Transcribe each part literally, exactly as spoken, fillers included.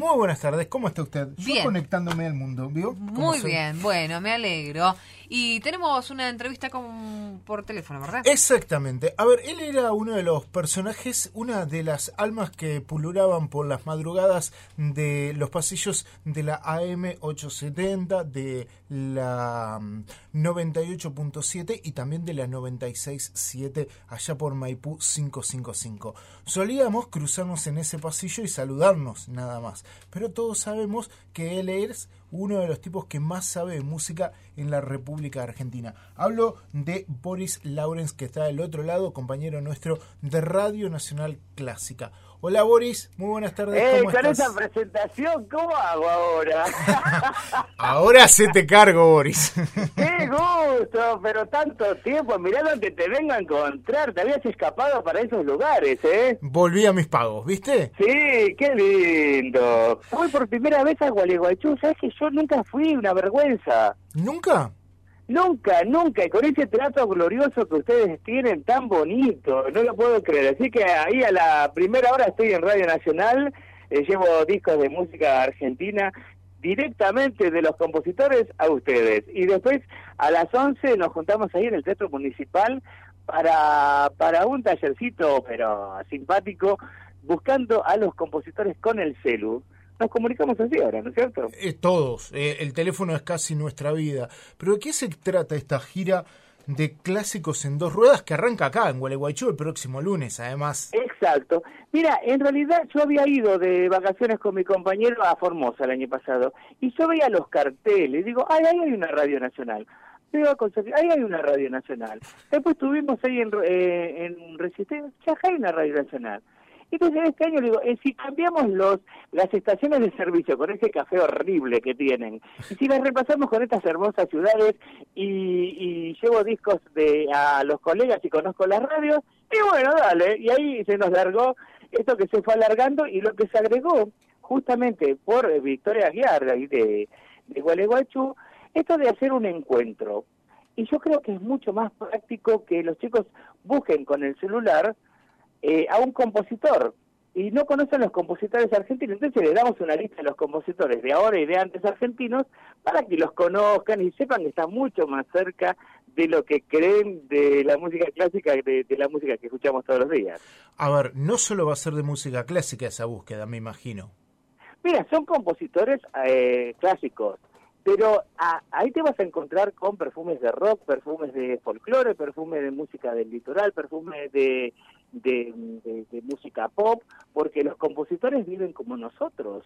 Muy buenas tardes, ¿cómo está usted? Bien. Yo conectándome al mundo, ¿vio? Muy soy? bien, bueno, me alegro. Y tenemos una entrevista con, por teléfono, ¿verdad? Exactamente. A ver, él era uno de los personajes, una de las almas que pululaban por las madrugadas de los pasillos de la A M ochocientos setenta, de la noventa y ocho punto siete y también de la noventa y seis punto siete allá por Maipú quinientos cincuenta y cinco. Solíamos cruzarnos en ese pasillo y saludarnos nada más, pero todos sabemos que él es uno de los tipos que más sabe de música en la República Argentina. Hablo de Boris Laurens, que está del otro lado, compañero nuestro de Radio Nacional Clásica. Hola Boris, muy buenas tardes. Eh, ¿Cómo con estás? esa presentación, ¿cómo hago ahora? Ahora se te cargo, Boris. ¡Qué gusto! Pero tanto tiempo, mirá donde te vengo a encontrar. Te habías escapado para esos lugares, ¿eh? Volví a mis pagos, ¿viste? Sí, qué lindo. Fui por primera vez a Gualeguaychú. ¿Sabes que yo nunca fui? Una vergüenza. ¿Nunca? Nunca, nunca, y con ese trato glorioso que ustedes tienen, tan bonito, no lo puedo creer. Así que ahí a la primera hora estoy en Radio Nacional, eh, llevo discos de música argentina directamente de los compositores a ustedes. Y después a las once nos juntamos ahí en el Teatro Municipal para, para un tallercito, pero simpático, buscando a los compositores con el celu. Nos comunicamos así ahora, ¿no es cierto? Eh, todos. Eh, el teléfono es casi nuestra vida. ¿Pero de qué se trata esta gira de clásicos en dos ruedas que arranca acá, en Gualeguaychú, el próximo lunes, además? Exacto. Mira, en realidad yo había ido de vacaciones con mi compañero a Formosa el año pasado, y yo veía los carteles, y digo, ay, ahí hay una radio nacional. Digo, ahí hay una radio nacional. Después estuvimos ahí en, eh, en Resistencia, acá hay una radio nacional. Entonces este año le digo, eh, si cambiamos los las estaciones de servicio con ese café horrible que tienen, y si las repasamos con estas hermosas ciudades y, y llevo discos de a los colegas y conozco las radios, y bueno, dale, y ahí se nos largó esto que se fue alargando, y lo que se agregó justamente por Victoria Aguiar, de ahí de, de Gualeguaychú, esto de hacer un encuentro. Y yo creo que es mucho más práctico que los chicos busquen con el celular Eh, a un compositor, y no conocen los compositores argentinos, entonces le damos una lista de los compositores de ahora y de antes argentinos para que los conozcan y sepan que está mucho más cerca de lo que creen de la música clásica, de, de la música que escuchamos todos los días. A ver, no solo va a ser de música clásica esa búsqueda, me imagino. Mira, son compositores eh, clásicos, pero a, ahí te vas a encontrar con perfumes de rock, perfumes de folclore, perfumes de música del litoral, perfumes de, de, de, de música pop, porque los compositores viven como nosotros.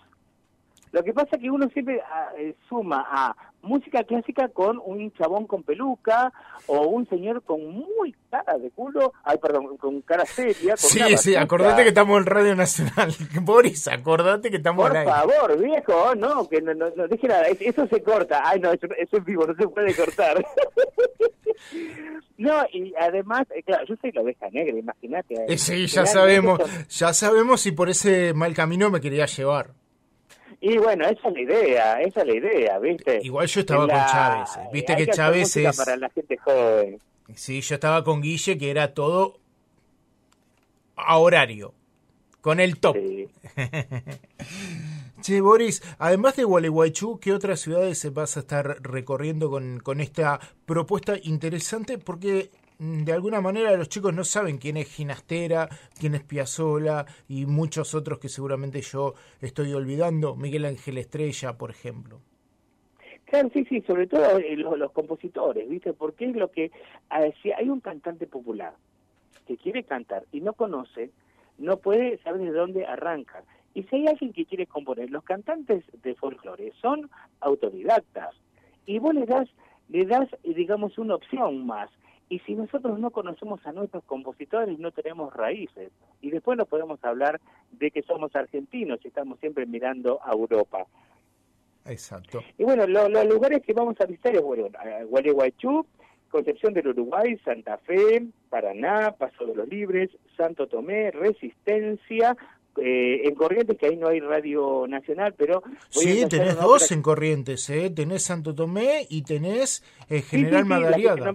Lo que pasa es que uno siempre a, eh, suma a música clásica con un chabón con peluca o un señor con muy cara de culo, ay perdón, con cara seria. Con sí, sí, acordate que estamos en Radio Nacional. Boris, acordate que estamos Por al aire. favor, viejo, no, que no, no, no deje nada, eso se corta. Ay, no, eso, eso es vivo, no se puede cortar. No, y además, eh, claro, yo soy la oveja negra, imagínate. Eh, sí, ya sabemos, son... ya sabemos si por ese mal camino me quería llevar. Y bueno, esa es la idea, esa es la idea, ¿viste? Igual yo estaba la... con Chávez, ¿eh? Viste que, que Chávez es... para la gente joven. Sí, yo estaba con Guille, que era todo a horario, con el top. Sí. Che, Boris, además de Gualeguaychú, ¿qué otras ciudades vas a estar recorriendo con, con esta propuesta interesante? Porque de alguna manera los chicos no saben quién es Ginastera, quién es Piazzolla y muchos otros que seguramente yo estoy olvidando. Miguel Ángel Estrella, por ejemplo. Claro, sí, sí, sobre todo los, los compositores, ¿viste? Porque es lo que... A ver, si hay un cantante popular que quiere cantar y no conoce, no puede saber de dónde arranca. Y si hay alguien que quiere componer, los cantantes de folclore son autodidactas. Y vos le das, le das, digamos, una opción más. Y si nosotros no conocemos a nuestros compositores, no tenemos raíces. Y después no podemos hablar de que somos argentinos y estamos siempre mirando a Europa. Exacto. Y bueno, lo, los lugares que vamos a visitar es, bueno, Gualeguaychú, Concepción del Uruguay, Santa Fe, Paraná, Paso de los Libres, Santo Tomé, Resistencia, eh, en Corrientes, que ahí no hay radio nacional, pero... Sí, tenés dos ópera... en Corrientes, ¿eh? Tenés Santo Tomé y tenés eh, General sí, sí, sí, Madariaga. La que, nombre,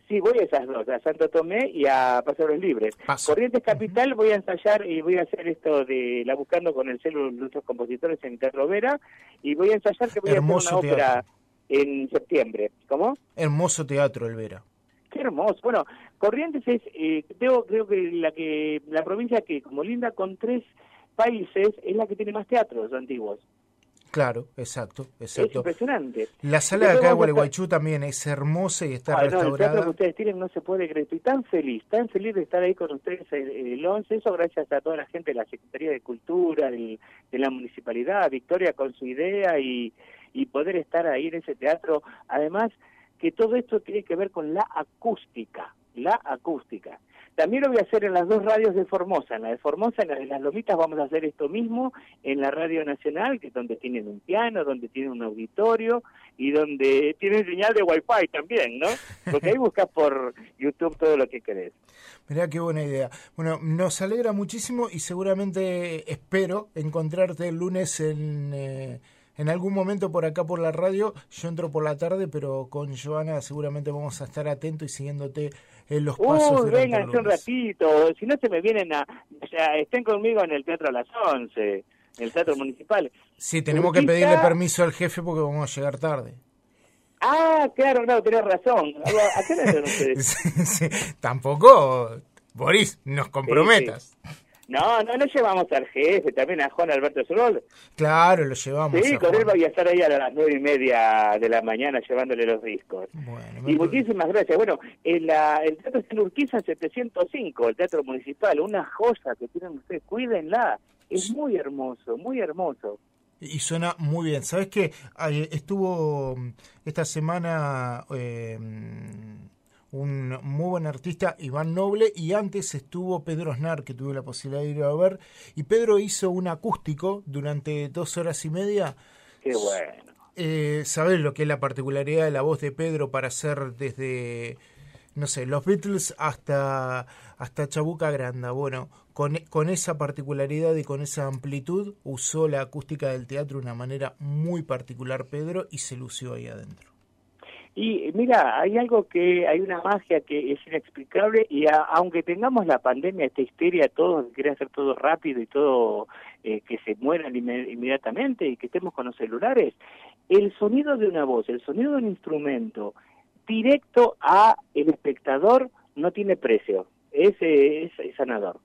Sí, voy a esas dos, a Santo Tomé y a Paseos Libres. Paso. Corrientes Capital voy a ensayar y voy a hacer esto de La Buscando con el celu de nuestros compositores en Teatro Vera, y voy a ensayar que voy Hermoso a hacer una ópera teatro. en septiembre. ¿Cómo? Hermoso teatro, el Vera. Qué hermoso. Bueno, Corrientes es, eh, creo, creo que la que la provincia que, como linda con tres países, es la que tiene más teatros antiguos. Claro, exacto, Es exacto. impresionante. La sala de Después acá de vamos a estar- Gualeguaychú también es hermosa y está Ah, no, el teatro que restaurada. ustedes tienen no se puede creer. Estoy tan feliz, tan feliz de estar ahí con ustedes el, el once. Eso gracias a toda la gente de la Secretaría de Cultura, del- de la Municipalidad, Victoria con su idea y, y poder estar ahí en ese teatro. Además, que todo esto tiene que ver con la acústica, la acústica. También lo voy a hacer en las dos radios de Formosa. En la de Formosa, en la de Las Lomitas, vamos a hacer esto mismo en la Radio Nacional, que es donde tienen un piano, donde tienen un auditorio y donde tienen señal de Wi-Fi también, ¿no? Porque ahí buscas por YouTube todo lo que querés. Mirá qué buena idea. Bueno, nos alegra muchísimo y seguramente espero encontrarte el lunes en, eh, en algún momento por acá por la radio. Yo entro por la tarde, pero con Joana seguramente vamos a estar atentos y siguiéndote en los pasos. Uy, durante vengan el un lunes. ratito, si no se me vienen a... O sea, estén conmigo en el Teatro a las once, en el Teatro Municipal. Sí, tenemos que Urquiza- pedirle permiso al jefe porque vamos a llegar tarde. Ah, claro, claro, tenés razón. ¿A qué hora entran ustedes? Sí, sí. Tampoco, Boris, nos comprometas. No, no, no llevamos al jefe, también a Juan Alberto Sorol. Claro, lo llevamos. Sí, a con él Juan. voy a estar ahí a las nueve y media de la mañana llevándole los discos. Bueno, Y muchísimas gracias. Bueno, el, la, el teatro está en Urquiza setecientos cinco, el Teatro Municipal, una joya que tienen ustedes, cuídenla. Es muy hermoso, muy hermoso. Y suena muy bien. ¿Sabes qué? Ay, estuvo mm, esta semana eh, un muy buen artista, Iván Noble, y antes estuvo Pedro Aznar, que tuve la posibilidad de ir a ver. Y Pedro hizo un acústico durante dos horas y media. Qué bueno. Eh, ¿Sabes lo que es la particularidad de la voz de Pedro para hacer desde, no sé, los Beatles hasta, hasta Chabuca Granda? Bueno, con, con esa particularidad y con esa amplitud usó la acústica del teatro de una manera muy particular Pedro y se lució ahí adentro. Y mira, hay algo que, hay una magia que es inexplicable y a, aunque tengamos la pandemia, esta histeria, todos quieren hacer todo rápido y todo eh, que se mueran inme- inmediatamente y que estemos con los celulares, el sonido de una voz, el sonido de un instrumento directo a el espectador no tiene precio, es, es, es sanador.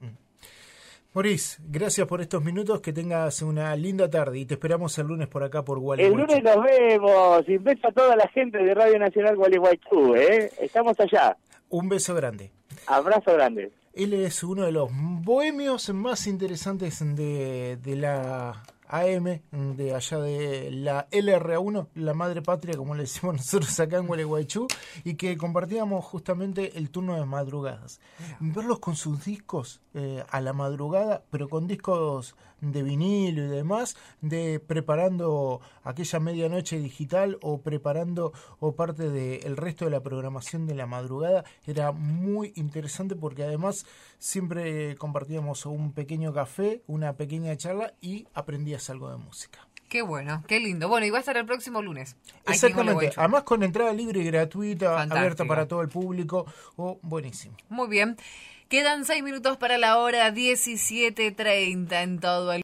Maurice, gracias por estos minutos, que tengas una linda tarde y te esperamos el lunes por acá por El Gualeguaychú. lunes nos vemos, y beso a toda la gente de Radio Nacional Gualeguaychú, ¿eh? Estamos allá. Un beso grande. Abrazo grande. Él es uno de los bohemios más interesantes de, de la A M, de allá de la L R A uno, la madre patria, como le decimos nosotros acá en Gualeguaychú, y que compartíamos justamente el turno de madrugadas. Verlos con sus discos eh, a la madrugada, pero con discos de vinilo y demás, de preparando aquella medianoche digital o preparando o parte del resto de la programación de la madrugada, era muy interesante porque además siempre compartíamos un pequeño café, una pequeña charla y aprendías algo de música. Qué bueno, qué lindo. Bueno, y va a estar el próximo lunes. aquí en Exactamente, Gualeguaychú. además con entrada libre y gratuita, Fantástica. abierta para todo el público, oh, buenísimo. Muy bien. Quedan seis minutos para la hora diecisiete treinta en todo el